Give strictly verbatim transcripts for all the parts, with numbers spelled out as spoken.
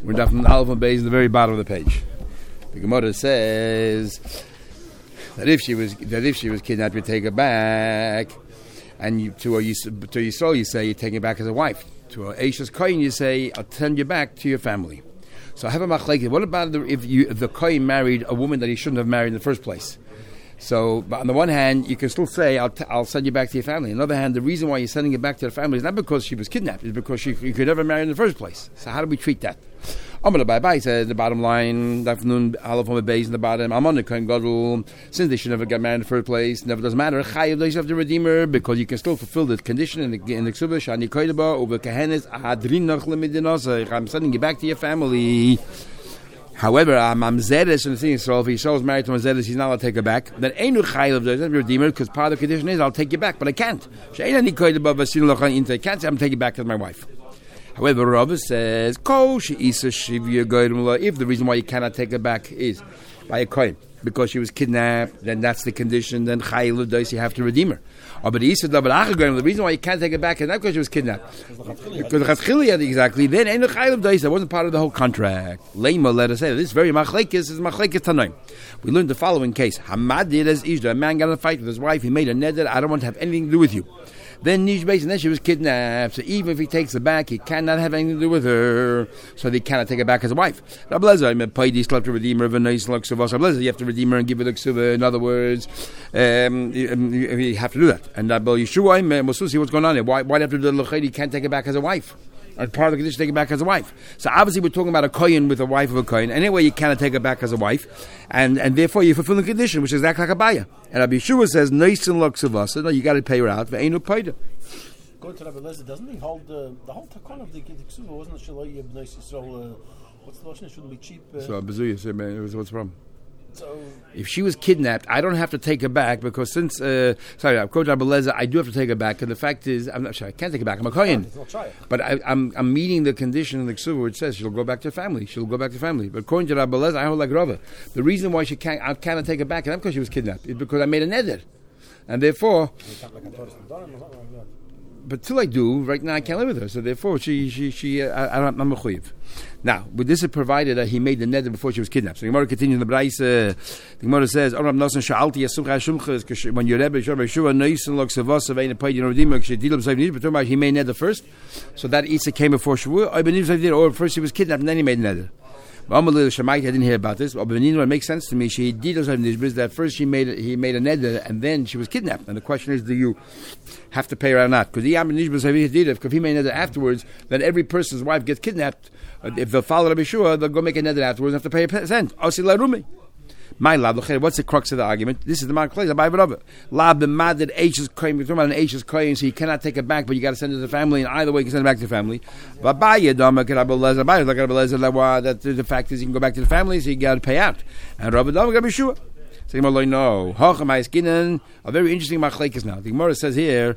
We're down from the Aleph and Beis in the very bottom of the page. The Gemara says that if she was that if she was kidnapped, you take her back, and you, to a to Yisrael you say you take her back as a wife. To a Eishes Kohen you say I'll send you back to your family. So I have a machlekes. What about the, if you if the Kohen married a woman that he shouldn't have married in the first place? So, but on the one hand, you can still say, I'll, t- I'll send you back to your family. On the other hand, the reason why you're sending it back to the family is not because she was kidnapped, it's because she, you could never marry in the first place. So how do we treat that? Amar Bye Bye says, the bottom line, Dafnun, Aleph on the base in the bottom, Amon the Kohen Gadol, since they should never get married in the first place, never doesn't matter, Chayav, they have the Redeemer, because you can still fulfill the condition in the in the Ksubah, Shani Koydaba, over Kehenes, Ahadrin Nach Lemidinasa, I'm sending you back to your family. However, a mamzeres in the thing, so if he is married to mamzeres, he's not allowed to take her back. Then Einu Chayav does not redeemer, because part of the condition is I'll take you back, but I can't. I can't say I'm taking you back as my wife. However, Rav says, if the reason why you cannot take her back is by a kohen, because she was kidnapped, then that's the condition, then Chayav does, you have to redeem her. Oh, but he said, the reason why you can't take her back is not because she was kidnapped. Because the Chatzchili exactly, then ain't no Chayav dois, that wasn't part of the whole contract. Leima, let us say, this very machlekes is machlekes tanoim. We learned the following case. Hamad did as Ishda, a man got in a fight with his wife, he made a neder, I don't want to have anything to do with you. Then Nish Beis, and then she was kidnapped. So even if he takes her back, he cannot have anything to do with her. So they cannot take her back as a wife. Rabbi Lezer, I mean, Paidi slept to redeem her of a nice luxuvah. Rabbi Lezer, you have to redeem her and give her the ksuvah. In other words, um, you, you have to do that. And Rabbi Yeshua, Mosusi, what's going on here? Why, why do you have to do the luchaydi? You can't take her back as a wife. And part of the condition, take her back as a wife. So obviously, we're talking about a kohen with a wife of a kohen. Anyway, you cannot take her back as a wife, and and therefore you fulfill the condition, which is exactly like a baya. And Rabbi Yeshua says, "Noisin luxuvasa." No, you got to pay her out. Ve'enu paida. Going to Rabbi Lezer, doesn't he hold uh, the whole takon of the Ksuva? Wasn't it Shalai Yibn Yisrael? Uh, what's the notion? It shouldn't be cheap. Uh, so Bezuya said, "Man, what's the problem?" So, if she was kidnapped, I don't have to take her back because since uh, sorry, I'm quoting Rabbi Lezer, I do have to take her back. And the fact is, I'm not sure I can't take her back. I'm a kohen, but I, I'm I'm meeting the condition in the Ksuva which says she'll go back to her family. She'll go back to family. But according to Rabbi Lezer, I hold like Rava. The reason why she can't, I cannot take her back, is not because she was kidnapped. It's because I made a neder, and therefore. But till I do, right now I can't live with her. So therefore, she, she, she, uh, I, I'm a chuyiv. Now, with this is provided that he made the neder before she was kidnapped. So the Gemara continues in the Braisa. Uh, the Gemara says, "Oram nasan sha'alti yasumcha shumcha." When your Rebbe Shor Yeshua noisin lok savas avein a paid yinodim kshedilum sayvnid, but he made neder first. So that Isa came before Shavuot. I believe I did, or first he was kidnapped and then he made neder. I didn't hear about this. But it makes sense to me. She did that first. She made he made a neder, and then she was kidnapped. And the question is, do you have to pay her or not? Because if he made a neder afterwards, then every person's wife gets kidnapped. If they'll follow Rabbi Yeshua, they'll go make a neder afterwards and have to pay a percent. My lab, what's the crux of the argument? This is the mark place. I buy it over. Lab the mad H is coin. We're talking about an H is coin, so you cannot take it back, but you got to send it to the family. And either way, you can send it back to the family. But buy it, that the fact is, you can go back to the family, so you got to pay out. And Rabbi Dama Rabbi Yeshua. So Gemara no. A very interesting machlekes now. The Gemara says here,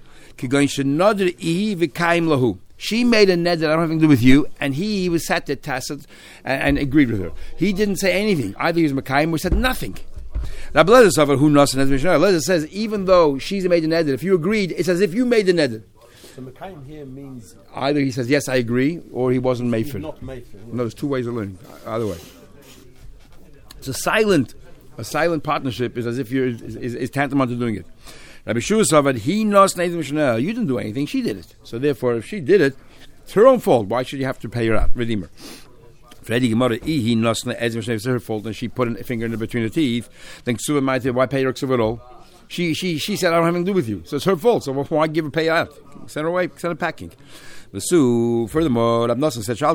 she made a neder that I don't have anything to do with you, and he, he was sat there tacit and, and agreed with her. He didn't say anything. Either he was Makayim or said nothing. Rabbi Lezer says, even though she's made a neder, if you agreed, it's as if you made the neder. So Makayim here means... Either he says, yes, I agree, or he wasn't made for it. Not made for it. No, there's two ways of learning. Either way. It's a silent, a silent partnership is as if you're, is, is, is tantamount to doing it. Rabbi Yeshua said, he knows you didn't do anything, she did it. So therefore, if she did it, it's her own fault. Why should you have to pay her out? Redeem her. Freddy Gemara, he knows it's her fault, and she put a finger in between her teeth. Then Ksuva might say, why pay her Ksuva at all? She, she, she said, I don't have anything to do with you. So it's her fault. So why give her pay out? Send her away, send her packing. So furthermore, Rab Nosson said,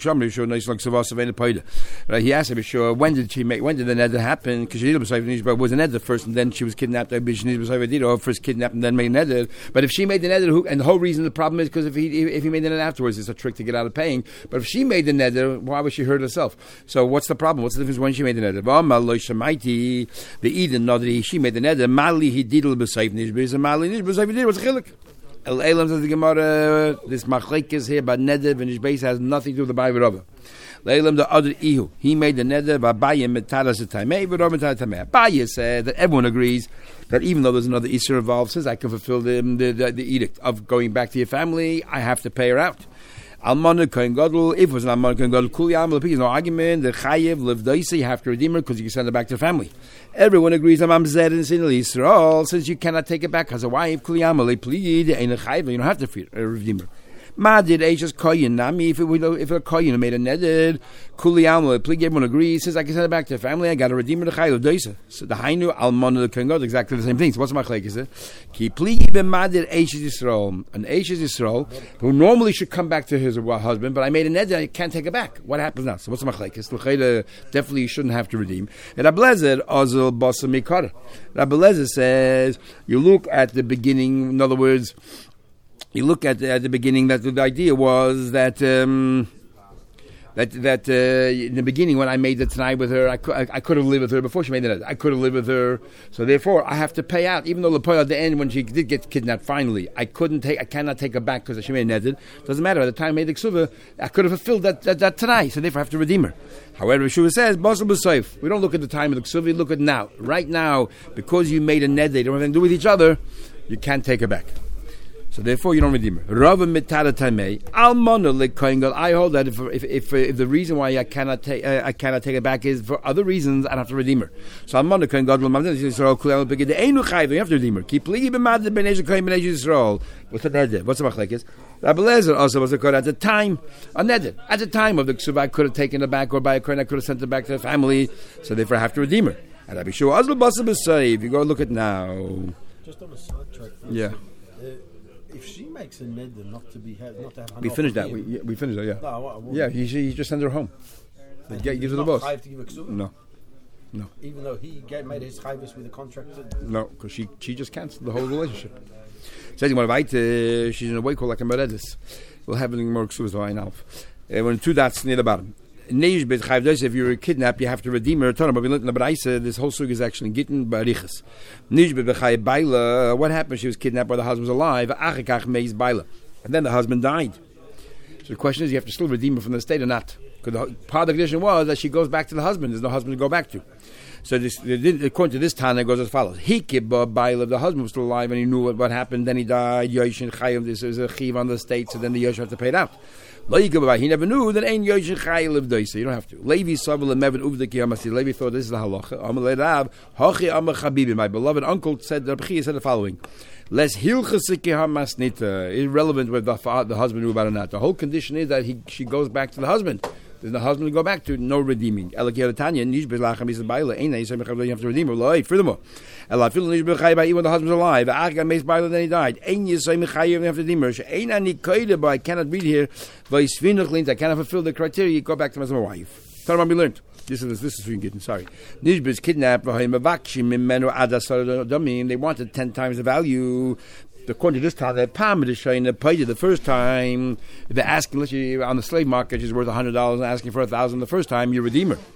right, he asked him, sure, when did she make, when did the neder happen? Because she was a neder first, and then she was kidnapped, or first kidnapped and then made a neder. But if she made the neder, and the whole reason the problem is because if he if he made the neder afterwards, it's a trick to get out of paying. But if she made the neder, why would she hurt herself? So what's the problem? What's the difference when she made the neder? The Eden, not that she made the neder. Mali he did b'sayv nishbis, and Mali nishbis did. What's the chilik? El Elam says the Gemara, this machlekes here about neder and nishbis has nothing to do with the Bible Rava. Leilam the other ihu, he made the neder by Abaye metalas tamei, but Rava metalas tamei. Abaye said that everyone agrees that even though there's another issue involved, says I can fulfill the, the, the, the edict of going back to your family, I have to pay her out. Almana Kohen Gadol, if it was an Almana Kohen Gadol, Kuli Amal, there's no argument, the Chayev, Liv Daisa, you have to redeem her because you can send her back to the family. Everyone agrees on Mamzer and Sin Yisrael, since you cannot take it back as a wife, Kuli Amal, they plead, ain't a Chayev, you don't have to feed, uh, redeem her. Ma did Ashes Koyin, Nami, if it was if a Koyin made a netted, Kuli Amal, please everyone agrees, since I can send it back to the family, I got to redeem her the Chayev Daisa. So the Hainu Almana the Kohen Gadol, exactly the same thing. So what's my Chlek is it? Ki plead ben Ma did Ashes Yisrael, an Ashes Yisrael, who normally should come back to his husband, but I made a netted, I can't take it back. What happens now? So what's my Chlek is? L'chayda definitely you shouldn't have to redeem. And Rabbi Lezer, Ozel Basa Mikar. Rabbi Lezer says, you look at the beginning, in other words, you look at the, at the beginning that the idea was that um, that that uh, in the beginning when I made the Tanai with her, I could I, I could have lived with her before she made it. I could have lived with her, so therefore I have to pay out. Even though the point at the end when she did get kidnapped, finally I couldn't take, I cannot take her back because she made netted. Doesn't matter. At the time I made the ksuva, I could have fulfilled that that, that Tanai, so therefore I have to redeem her. However, Yeshua says, Basal b'Seif. We don't look at the time of the ksuva, we look at now. Right now, because you made a net, they don't have anything to do with each other. You can't take her back. So therefore, you don't redeem her. Rava mitara tamei almana lekoingal. I hold that if if, if if the reason why I cannot take uh, I cannot take it back is for other reasons, I have to redeem her. So almana koingal l'mamzeh Yisrael kulei beged einu chayv. You have to redeem her. Keep ligi b'mad b'nei koin b'nei Yisrael. What's the neder? What's the machlekes? Rabbi Lezer also was a kohen at the time a neder. At the time of the ksuba, I could have taken it back, or by a kohen I could have sent it back to the family. So therefore, I have to redeem her. And Rabbi Shua Azl Basar b'Seif. If you go look at now. Just on a sidetrack. Yeah. If she makes a neder not to be had, not to have. We finished that. We yeah, we finished that. Yeah. No, I, I yeah. He he just sends her home. He gives her the boss. To give a ksuva? No. No. Even though he gave, made his chayvus with the contract. No, because she she just canceled the whole relationship. Says you want to write. Uh, she's in a way called like a meredis. We'll have any more ksuvas now. Uh, when two dots near the bottom. If you're kidnapped, you have to redeem her. But we learned in the Baraisa, this whole sug is actually Gittin Barichas. What happened? She was kidnapped while the husband was alive. And then the husband died. So the question is, you have to still redeem her from the estate or not? Because part of the condition was that she goes back to the husband. There's no husband to go back to. So this, according to this Tana, it goes as follows. He Baila, the husband was still alive and he knew what, what happened. Then he died. Yoshin Chayim, this is a chiv on the estate, so then the Yosh have to pay it out. He never knew that ain't Yoshin Chayim lived there, so you don't have to. Levi Savel and Mevin Uvdaki Amasi. Levi thought this is the halacha. Amalei Rav, Hachi Amar Chabibi, my beloved uncle said, Rabbi Chia said the following. Less Hilchasiki Hamasnita, irrelevant whether the, the husband knew about it or not. The whole condition is that he she goes back to the husband. There's no husband to go back to, no redeeming. You have to redeem her. Furthermore, even when the husband's alive, then he died. You have to redeem her. I cannot read here. I cannot fulfill the criteria. You go back to my wife. Tell them we learned. This is this is for you getting sorry. Nishbis kidnapped. They wanted ten times the value. According to this time, the paid you the first time. If they're asking, let's say on the slave market, she's worth a hundred dollars, and asking for a thousand the first time, you redeem her.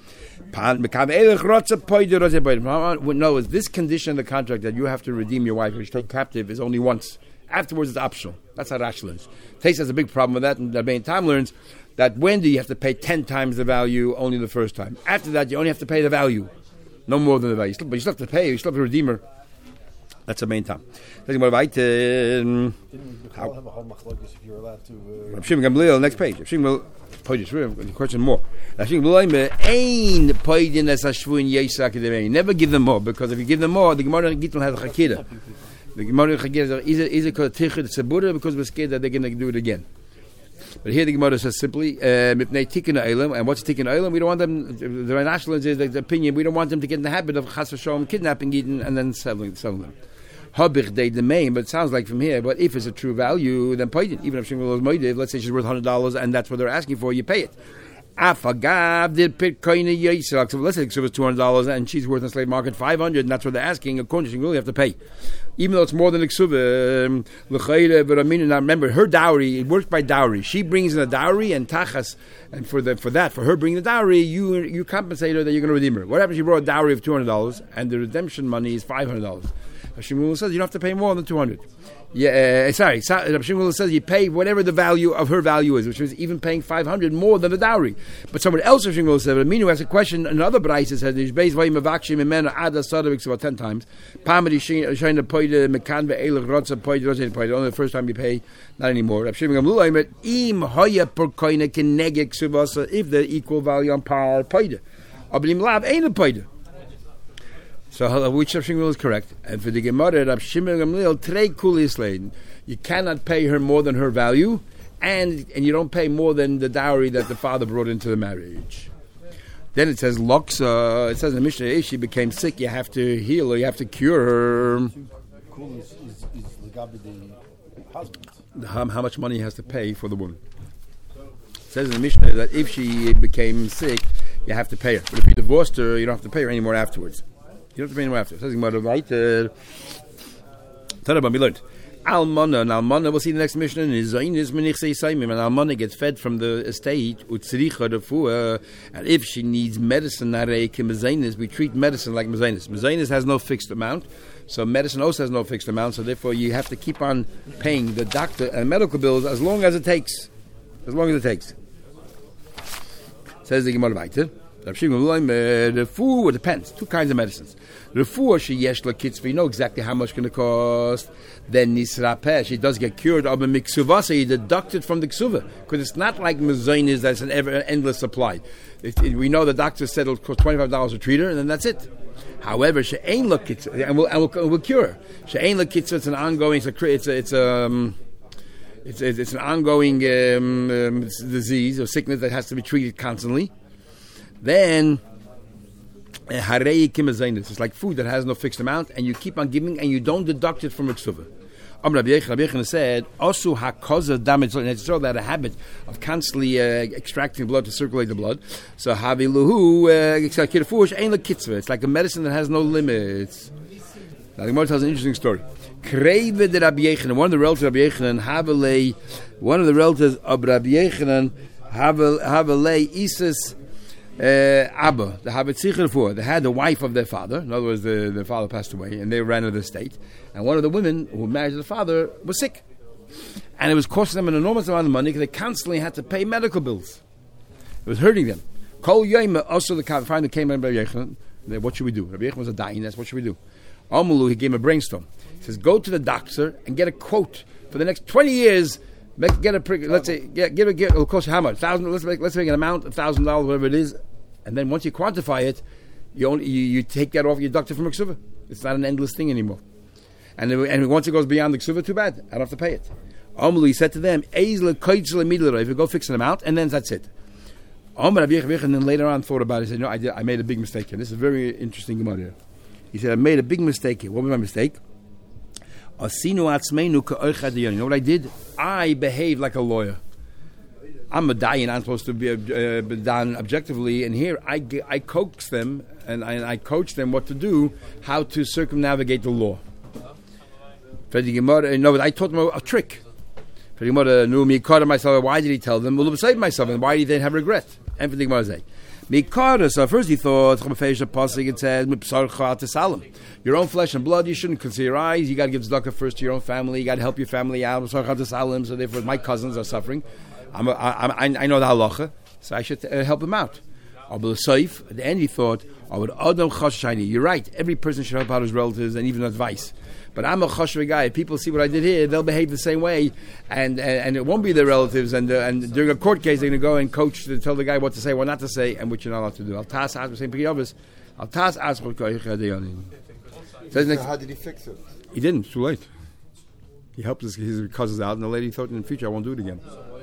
No, is this condition of the contract that you have to redeem your wife if she's taken captive is only once. Afterwards, it's optional. That's how Rashi learns. Tais has a big problem with that, and the main time learns that when do you have to pay ten times the value only the first time. After that, you only have to pay the value, no more than the value. But you still have to pay. You still have to redeem her. That's the main time. Didn't we have a whole machlokes if you're allowed to? Rav Shimon Gamliel, next page. Rav Shimon Gamliel, question more. Rav Shimon Gamliel, never give them more, because if you give them more, the Gemara Gittin has a chakira. The Gemara Chagir is is it called Tichid Tzabura because we're scared that they're going to do it again. But here the Gemara says simply, Mipnei Tikkun Eilam, and what's Tikkun Eilam? We don't want them. The nationalists is the opinion. We don't want them to get in the habit of Chas v'Shalom kidnapping Eden and then selling selling them. Habich they the main, but it sounds like from here. But if it's a true value, then pay it. Even if Shimon was moidiv, let's say she's worth hundred dollars, and that's what they're asking for, you pay it. Afagav did pit koine yisrak. So let's say it was two hundred dollars, and she's worth in the slave market five hundred, and that's what they're asking. According to you really have to pay, even though it's more than iksuva. But I mean, now remember her dowry. It works by dowry. She brings in a dowry and tachas, and for the for that for her bringing the dowry, you you compensate her that you're going to redeem her. What happens? She brought a dowry of two hundred dollars, and the redemption money is five hundred dollars. Rav Shmuel says you don't have to pay more than two hundred. Yeah, uh, sorry. So, Rav Shmuel says you pay whatever the value of her value is, which means even paying five hundred more than the dowry. But someone else, Rav Shmuel said, Aminu has a question. Another Braisa says there's based by Mavakshim Imena Ada Sadavik about ten times. Pamadi Shina Poide Mekan Ve'elach Rotza Poide Rotza Poide. Only the first time you pay, not anymore. Rav Shmuel Gamlula Im Hoya Per Koine Kenegek Suvasa if the equal value on par Poide. Ablim Lab ain't a Poide. So which Rav Shmuel is correct? And for the Gemara, Rav Shmuel Gamliel Trei Kulis Leiden. You cannot pay her more than her value, and and you don't pay more than the dowry that the father brought into the marriage. Then it says Loksa. It says in the Mishnah, if she became sick, you have to heal her, you have to cure her. Kulis is, is, is the husband. How, how much money he has to pay for the woman? It says in the Mishnah that if she became sick, you have to pay her. But if you divorced her, you don't have to pay her anymore afterwards. You don't have to pay anymore after. It says Gemara weiter. Tanabam, we learned. Almana, and Almana, we'll see the next mission, is Zainis Menichse Saimim, and Almana gets fed from the estate, Utsricha Refuah, and if she needs medicine, we treat medicine like Mezainis. Mezainis has no fixed amount, so medicine also has no fixed amount, so therefore you have to keep on paying the doctor and medical bills as long as it takes. As long as it takes. Says the Gemara weiter. Refuah, it depends. Two kinds of medicines. Refuah, she yesh la kitzvah, you know exactly how much it's going to cost. Then nisrapeh, she does get cured. But miksuvah, so you deduct it from the ksuva. Because it's not like mezainis that's an ever endless supply. It, it, we know the doctor said it'll cost twenty-five dollars to treat her, and then that's it. However, she'ain la kitzvah, and we'll, and we'll, we'll cure her. She'ain la kitzvah, it's an ongoing, it's a, it's a, it's a um, it's, a, it's an ongoing um, um, disease or sickness that has to be treated constantly. Then, it's like food that has no fixed amount, and you keep on giving, and you don't deduct it from a ksuvah. Rabbi Yechon said, "Osu hakoza damage," and it's so that a habit of constantly uh, extracting blood to circulate the blood. So haviluhu kitzvah ain't like kitzvah. It's like a medicine that has no limits. Now the Gemara tells an interesting story. Kreve de Rabbi Yechon, one of the relatives of Rabbi Yechon, Havelei, one of the relatives of Rabbi Yechon, Havelei Isis. Uh, Abba, the Habetzich for they had the wife of their father. In other words, the, the father passed away, and they ran out of the estate. And one of the women who married the father was sick, and it was costing them an enormous amount of money because they constantly had to pay medical bills. It was hurting them. Kol Yoma, also the find that came in Rabbi Yechon. What should we do? Rabbi Yechon was a dying. That's what should we do? Amulu, he gave him a brainstorm. He says, go to the doctor and get a quote for the next twenty years. Make, get a let's say get, get a get it'll cost you how much? Thousand. Let's make let's make an amount of thousand dollars, whatever it is, and then once you quantify it, you only you, you take that off, you deduct it from a ksuva. It's not an endless thing anymore. And it, and once it goes beyond the ksuva, too bad. I don't have to pay it. Amli said to them, if you go fix an amount, and then that's it. And then later on thought about it. He said, no, I did. I made a big mistake here. This is a very interesting Gemara. He said, I made a big mistake here. What was my mistake? You know what I did? I behaved like a lawyer. I'm a dayan. I'm supposed to be uh, done objectively, and here I, I coax them and I, I coach them what to do, how to circumnavigate the law. For the Gemara, no, I taught them a, a trick. For the Gemara, knew me caught myself. Why did he tell them? Well, beside myself, and why did they have regret? And for the Gemara, say. So first he thought, it says, your own flesh and blood, you shouldn't consider your eyes. You got to give tzedakah first to your own family. You got to help your family out. So therefore, my cousins are suffering. I'm a, I, I know the halacha, so I should uh, help them out. At the end he thought, you're right. Every person should help out his relatives and even advice. But I'm a chashva guy. If people see what I did here, they'll behave the same way, and and, and it won't be their relatives. And uh, and during a court case, they're going to go and coach to tell the guy what to say, what not to say, and what you're not allowed to do. Al tas as saying Piyavas. Al tas as. How did he fix it? He didn't. It's too late. He helped his, his cousins out, and the lady thought, in the future, I won't do it again.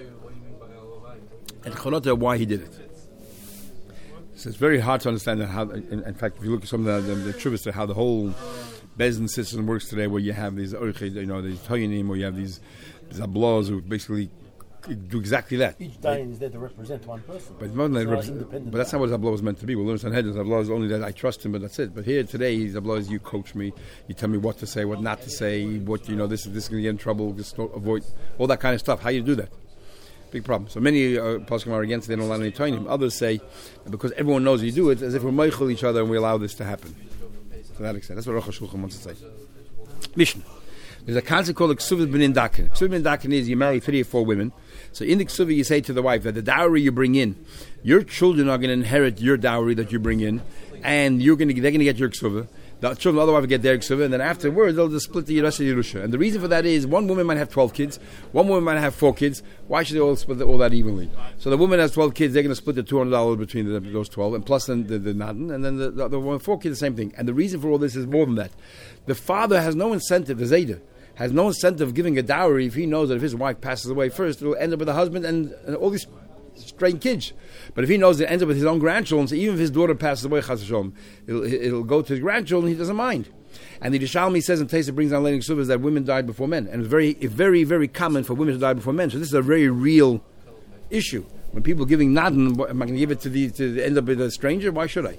And Chonota, why he did it. So it's very hard to understand how. In, in fact, if you look at some of the the, the trivets to how the whole Bezdin system works today, where you have these, you know, these Toyanim, where you have these, these ablos who basically do exactly that. Each dayan is there to represent one person. But, more than represent, but that's not what Zablo was meant to be. We'll learn Sanhedrin. Zablo is only that I trust him, but that's it. But here today, Zablo is you coach me, you tell me what to say, what not to say, what, you know, this, this is going to get in trouble, just don't avoid, all that kind of stuff. How you do that? Big problem. So many uh, poskim are against it, they don't allow any Toyanim. Others say, because everyone knows you do it, as if we're meichel each other and we allow this to happen. To that extent. That's what Rosh HaShulchan wants to say. Mishnah. There's a concept called Ksuvah B'nin Dakin. Ksuvah B'nin Dakin is you marry three or four women. So in the Ksuvah you say to the wife that the dowry you bring in, your children are going to inherit your dowry that you bring in, and you're going to they're going to get your Ksuvah. The children of the other wife will get their Ksuvah, and then afterwards they'll just split the Yerusha Yerusha. And the reason for that is one woman might have twelve kids, one woman might have four kids. Why should they all split all that evenly? So the woman has twelve kids, they're going to split the two hundred dollars between the, those twelve, and plus then the, the Nadan, and then the, the, the one with four kids, the same thing. And the reason for all this is more than that. The father has no incentive, the Zayda, has no incentive of giving a dowry if he knows that if his wife passes away first, it will end up with a husband and, and all these strange kids. But if he knows it ends up with his own grandchildren, so even if his daughter passes away, Chas v'Shalom, it'll, it'll go to his grandchildren, he doesn't mind. And the Yerushalmi says, and Taisa brings down later in Ksuvas, that women died before men. And it's very, very, very common for women to die before men. So this is a very real issue. When people are giving Nadan, am I going to give it to the to end up with a stranger? Why should I?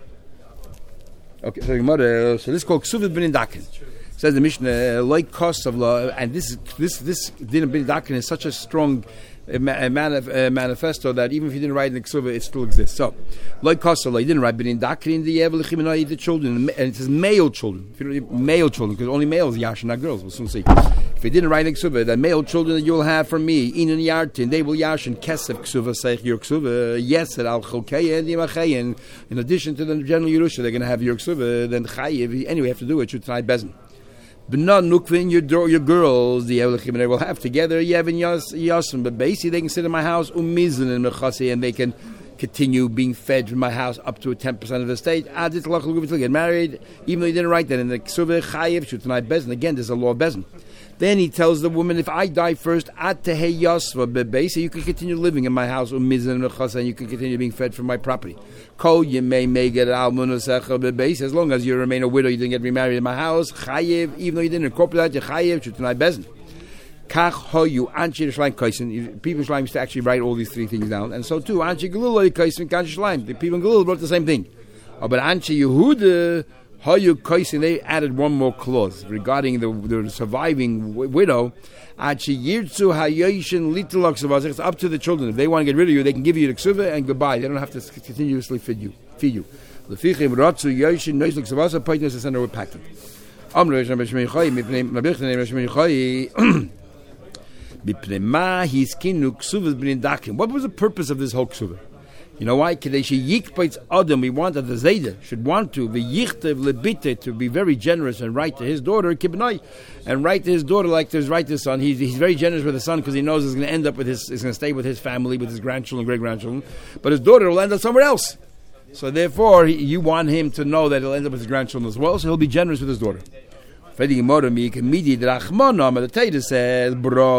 Okay, so, so this is called Ksuvas B'nin Dakin. Says the Mishnah, like costs of law, and this this this Din B'nin Dakin is such a strong uh, manif- uh, manifesto that even if you didn't write in the Ksuvah, it still exists. So, like costs of law, you didn't write B'nin Dakin in the Yevel Chiminai, the children, and it says male children. If you don't, male children, because only males Yash, not girls. We'll soon see. If you didn't write in the Ksuvah, the male children that you will have from me, Inan Yartin, they will Yash and Kesef Ksuvah, Seich your Ksuvah, yes, Al Chokei and Yimachayin. In addition to the general Yerusha, they're going to have your Ksuvah. Then Chayiv, anyway, you have to do it. You tonight Bezin. B'nan nukvin, your your girls, the Evelachim, they will have together Yevin Yasim, but basically they can sit in my house umizan and mechasi, and they can continue being fed from my house up to ten percent of the estate. Adit lach get married, even though he didn't write that in the Ksuvah Chayiv Shutanai Bezin. Again, there's a law of Bezin. Then he tells the woman, if I die first, at tehei yasva bebe, so you can continue living in my house, umizan and mechasa, and you can continue being fed from my property. Kol yemei may get almunasecha bebe, as long as you remain a widow, you didn't get remarried in my house. Chayev, even though you didn't incorporate that, you chayev shutanai bezin. Kach hoyu anchi shleim kaisen. People in Shleim used to actually write all these three things down, and so too anchi galil kaisen kanchi shleim. The people in Galil wrote the same thing. Oh, but anchi Yehuda. Hayu Kaisin, they added one more clause regarding the, the surviving w- widow. It's up to the children. If they want to get rid of you, they can give you the ksuvah and goodbye. They don't have to continuously feed you. Feed you. The center with packing. What was the purpose of this whole ksuvah? You know why? Adam, we want that the Zayda should want to to be very generous and write to his daughter and write to his daughter like to write to his son. He's, he's very generous with his son because he knows he's going to end up with his, he's going to stay with his family, with his grandchildren, great grandchildren. But his daughter will end up somewhere else. So therefore, he, you want him to know that he'll end up with his grandchildren as well. So he'll be generous with his daughter. The Torah says,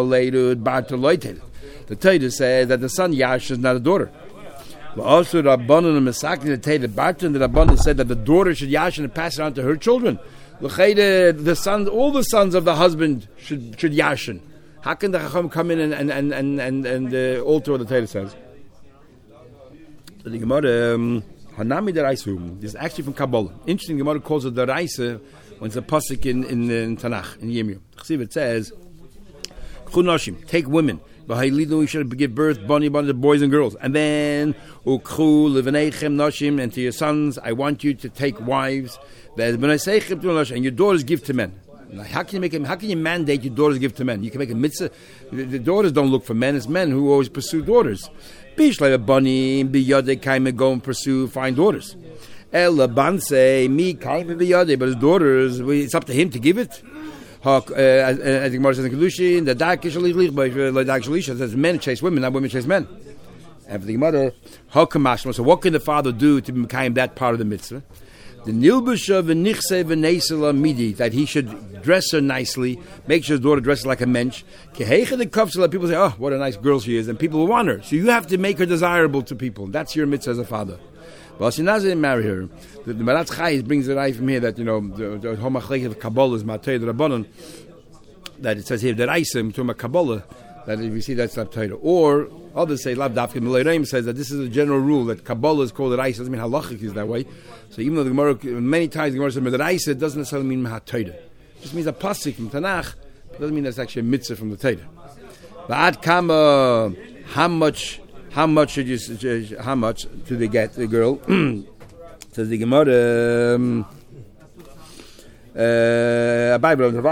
the Torah says that the son Yash is not a daughter. Also, Rabbanan and Mesakni, the Torah, Barton, the Rabbanan said that the daughter should yashin and pass it on to her children. The sons, all the sons of the husband should should yashin. How can the Chacham come in and and and and and, and uh, alter what the Torah says? So the Gemara, um, Hanami Deraisa. This is actually from Kabbalah. Interesting, the Gemara calls it Deraisa when it's a pasuk in in, in Tanakh in Yirmiyah. It says, "Chunashim, take women." We should give birth, bunny, bunny, to boys and girls. And then, ukhu levenechem nashim, and to your sons, I want you to take wives. And your daughters give to men. How can you make? A, how can you mandate your daughters give to men? You can make a mitzvah. The, the daughters don't look for men; it's men who always pursue daughters. Bish like a bunny, biyade kaime go and pursue, find daughters. El banse mi kaime biyade, but his daughters, it's up to him to give it. As the Gemara says in Kedushin, the dark Shalisha says men chase women, not women chase men. And for the Gemara, so what can the father do to become that part of the mitzvah? The Nilbusha v'nichse v'neisela midi, that he should dress her nicely, make sure his daughter dresses like a mensch. Keheicha the kafsela, people say, oh, what a nice girl she is, and people will want her. So you have to make her desirable to people. That's your mitzvah as a father. Well, Shinaz didn't marry her. The, the Maratz Chayes brings the right from here that, you know, the Homachlech of Kabbalah is Matei the Rabbanon, that it says here, the Raisim to a Kabbalah, that if you see that's not Torah. Or others say, Lav Dafkin Milayraim says that this is a general rule, that Kabbalah is called the Raisim. Doesn't mean halachic is that way. So even though the Gemara, many times the Gemara says, the Raisim, it doesn't necessarily mean Mahat Torah. It just means a pasuk from Tanakh. It doesn't mean that's actually a mitzvah from the Torah. Ba'ad Kama, how much... How much should you? How much do they get the girl? Says the Gemara. Um, Uh,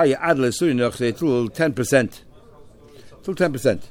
ten percent. Till ten percent.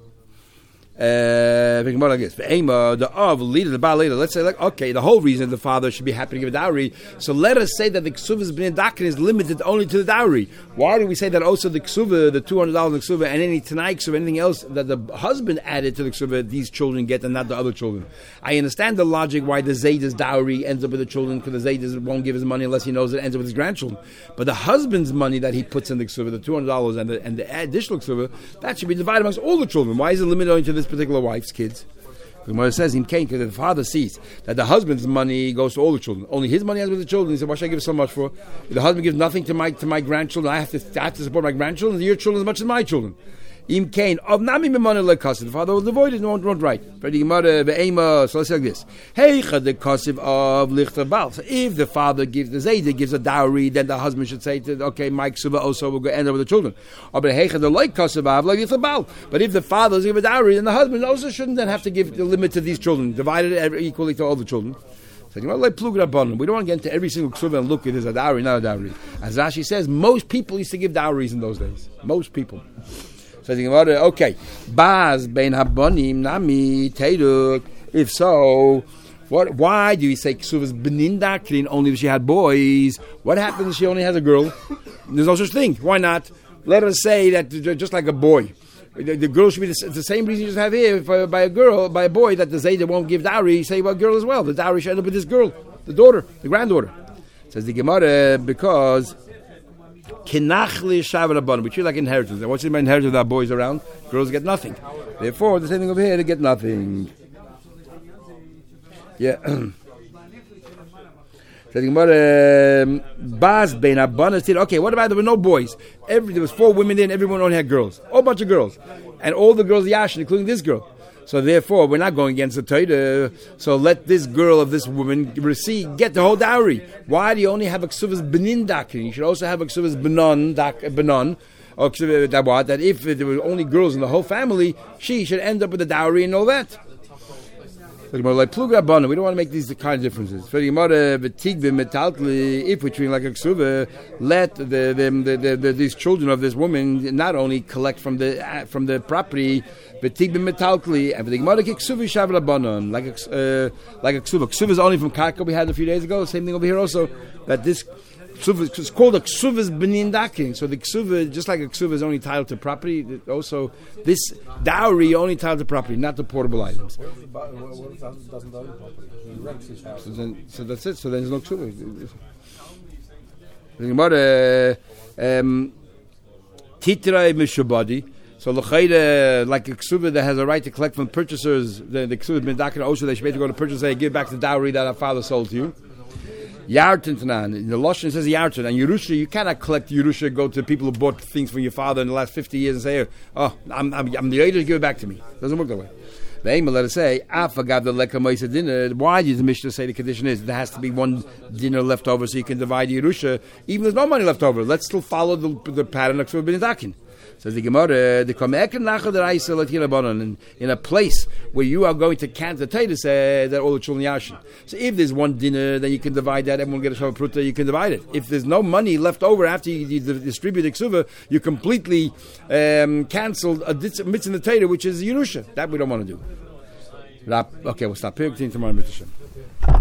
Uh, like this. The of leader, the Baal later. Let's say, like, okay, the whole reason the father should be happy to give a dowry. So let us say that the ksuvah's bnei dakin is limited only to the dowry. Why do we say that also the ksuvah, the two hundred dollars in the ksuvah, and any tanai ksuvah, anything else that the husband added to the ksuvah, these children get and not the other children? I understand the logic why the zayda's dowry ends up with the children, because the zayda won't give his money unless he knows it ends up with his grandchildren. But the husband's money that he puts in the ksuvah, the two hundred dollars and the, and the additional ksuvah, that should be divided amongst all the children. Why is it limited only to this particular wife's kids? The Gemara says in Cain, because the father sees that the husband's money goes to all the children, only his money has with the children. He said, "Why should I give so much for? If the husband gives nothing to my to my grandchildren, I have to I have to support my grandchildren, your children as much as my children." Im Cain of nami b'money lekasiv. The father was avoided and won't right. For the Gemara ve'ema, so let's say like this: Hey, the kasiv of lichter bal. So if the father gives the zayda gives a dowry, then the husband should say, to, "Okay, my ksuva also will go end up with the children." Or but hey, the like kasiv of like lichter bal. But if the father gives a dowry, then the husband also shouldn't then have to give the limit to these children, divided it equally to all the children. So you know, like plug it on. We don't want to get into every single ksuva and look if there's a dowry, not a dowry. As Rashi says, most people used to give dowries in those days. Most people. So the Gemara, okay, Baz bein habonim nami teiruk. If so, what? Why do you say ksuvas benin dakrin only if she had boys? What happens if she only has a girl? There's no such thing. Why not? Let us say that just like a boy, the, the girl should be the, the same reason you just have here for, by a girl, by a boy that the zayda won't give dowry. You say about a girl as well. The dowry should end up with this girl, the daughter, the granddaughter. Says the Gemara, because. Kinachli shavarabon, we treat like inheritance. And what's in my inheritance without boys around? Girls get nothing. Therefore, the same thing over here, they get nothing. Yeah. Okay, what about there were no boys? Every there was four women there, and everyone only had girls. A whole bunch of girls, and all the girls yashin, including this girl. So therefore, we're not going against the Torah. So let this girl of this woman receive, get the whole dowry. Why do you only have a ksuvas benin dakin? You should also have a ksuvas benon dak benon, or ksuvas that if there were only girls in the whole family, she should end up with the dowry and all that. We don't want to make these kind of differences. If we treat like a ksuva, let the, the, the, the, the these children of this woman not only collect from the uh, from the property, but tigbim metalkli, and the gemara ksuva shavrabanon like a uh, like a ksuva. Ksuva is only from Karka we had a few days ago. Same thing over here also. That this ksuva is called a ksuva's benin dakin. So the ksuva, just like a ksuva is only titled to property, also this dowry only titled to property, not to portable items. Doesn't own property. He rents his house. So, then, so that's it. So then there's no ksuva. The Gemara, um, titrai mishabadi. So l'chayda, like a ksuva that has a right to collect from purchasers, the, the ksuva ben dakin also they should be able to go to purchase and say, give back the dowry that our father sold to you. Yartan tanan. The Lashon says Yartan. And Yerusha, you cannot collect Yerusha, go to people who bought things from your father in the last fifty years and say, oh, I'm, I'm, I'm the age to give it back to me. It doesn't work that way. The aim, let us say, Afagav the Leka Moisa dinner. Why does the Mishnah say the condition is there has to be one dinner left over so you can divide Yerusha, even if there's no money left over? Let's still follow the, the pattern of Ksuvah ben Dakin. Says the Gemara, the in a place where you are going to count the Torah, say that all the children yashin. So if there's one dinner, then you can divide that. Everyone get a shava pruta. You can divide it. If there's no money left over after you, you distribute the ksuva, you completely um, cancelled a mitzvah in the Torah, which is Yerusha. That we don't want to do. Okay, we'll stop here. Tomorrow, Mitzvah.